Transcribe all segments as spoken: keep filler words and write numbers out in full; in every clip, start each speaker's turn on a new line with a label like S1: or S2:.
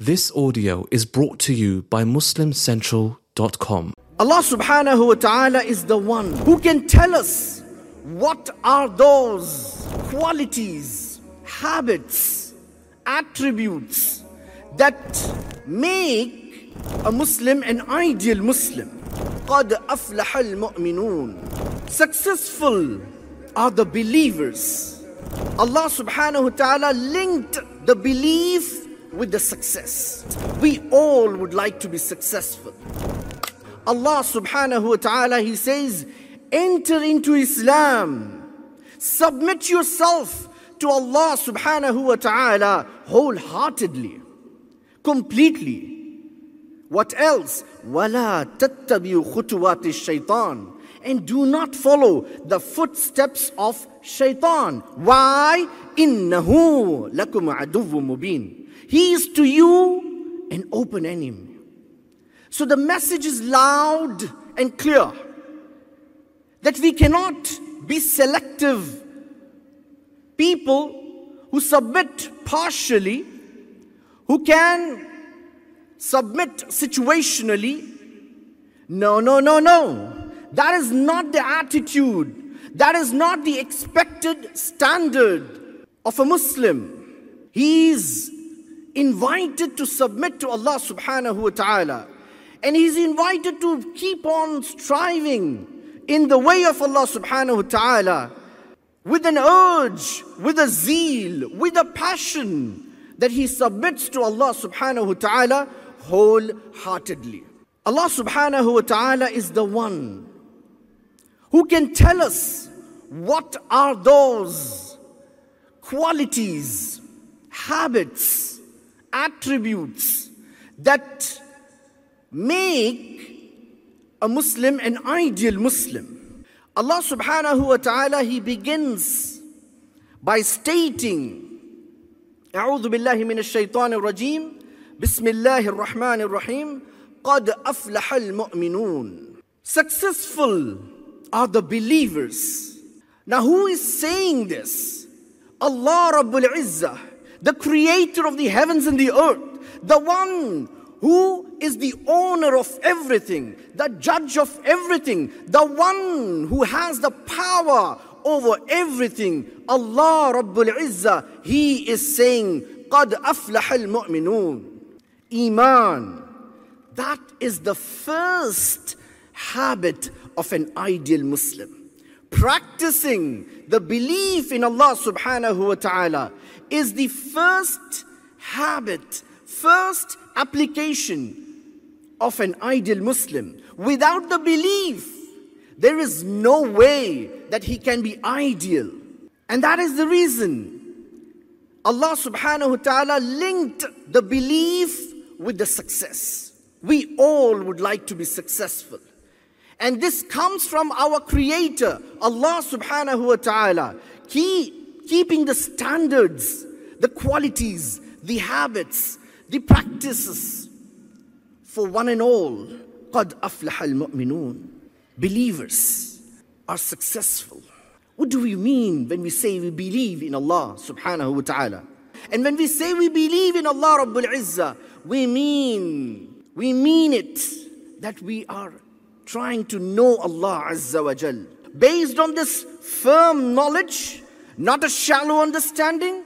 S1: This audio is brought to you by Muslim Central dot com.
S2: Allah subhanahu wa ta'ala is the one who can tell us what are those qualities, habits, attributes that make a Muslim an ideal Muslim. قَدْ أَفْلَحَ الْمُؤْمِنُونَ. Successful are the believers. Allah subhanahu wa ta'ala linked the belief with the success. We all would like to be successful. Allah subhanahu wa ta'ala, He says, enter into Islam. Submit yourself to Allah subhanahu wa ta'ala wholeheartedly, completely. What else? وَلَا تَتَّبِعُوا خُطُوَاتِ الشَّيْطَانِ. And do not follow the footsteps of shaitan. Why? إِنَّهُ لَكُمْ عَدُوٌّ مُبِينٌ. He is to you an open enemy. So the message is loud and clear that we cannot be selective people who submit partially, who can submit situationally. No, no, no, no. That is not the attitude. That is not the expected standard of a Muslim. He is invited to submit to Allah subhanahu wa ta'ala. And he's invited to keep on striving in the way of Allah subhanahu wa ta'ala with an urge, with a zeal, with a passion that he submits to Allah subhanahu wa ta'ala wholeheartedly. Allah subhanahu wa ta'ala is the one who can tell us what are those qualities, habits, attributes that make a Muslim an ideal Muslim. Allah subhanahu wa ta'ala, He begins by stating, أعوذ بالله من الشيطان الرجيم بسم الله الرحمن الرحيم قد أفلح المؤمنون. Successful are the believers. Now who is saying this? Allah Rabbul Izzah, the creator of the heavens and the earth, the one who is the owner of everything, the judge of everything, the one who has the power over everything. Allah Rabbul Izzah, He is saying, قَدْ أَفْلَحَ الْمُؤْمِنُونَ. Iman. That is the first habit of an ideal Muslim. Practicing the belief in Allah subhanahu wa ta'ala is the first habit, first application of an ideal Muslim. Without the belief, there is no way that he can be ideal. And that is the reason Allah subhanahu wa ta'ala linked the belief with the success. We all would like to be successful. And this comes from our Creator, Allah subhanahu wa ta'ala, Keep, keeping the standards, the qualities, the habits, the practices for one and all. قَدْ أَفْلَحَ الْمُؤْمِنُونَ. Believers are successful. What do we mean when we say we believe in Allah subhanahu wa ta'ala? And when we say we believe in Allah Rabbul Izzah, we mean, we mean it that we are trying to know Allah Azza wa Jal. Based on this firm knowledge, not a shallow understanding,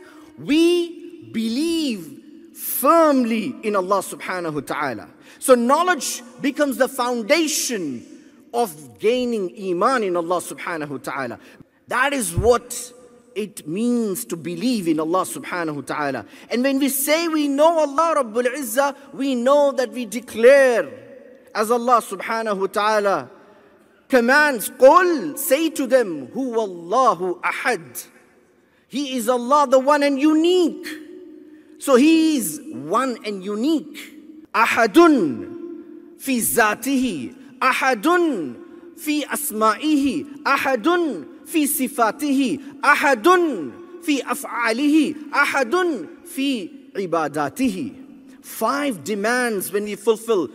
S2: we believe firmly in Allah subhanahu wa ta'ala. So knowledge becomes the foundation of gaining iman in Allah subhanahu wa ta'ala. That is what it means to believe in Allah subhanahu wa ta'ala. And when we say we know Allah Rabbul Izzah, we know that we declare, as Allah subhanahu wa ta'ala commands, قُلْ, say to them, هُوَ اللَّهُ أَحَدٌ. He is Allah, the one and unique. So He is one and unique. أَحَدٌ فِي ذَاتِهِ أَحَدٌ فِي أَسْمَائِهِ أَحَدٌ فِي صِفَاتِهِ أَحَدٌ فِي أَفْعَالِهِ أَحَدٌ فِي عِبَادَاتِهِ. Five demands when we fulfill,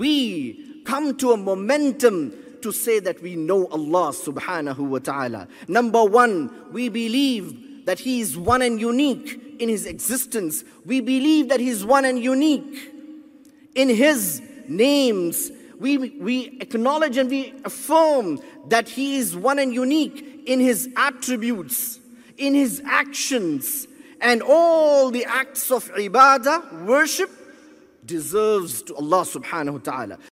S2: we come to a momentum to say that we know Allah subhanahu wa ta'ala. Number one, we believe that He is one and unique in His existence. We believe that He is one and unique in His names. We, we acknowledge and we affirm that He is one and unique in His attributes, in His actions, and all the acts of ibadah, worship, deserves to Allah subhanahu wa ta'ala.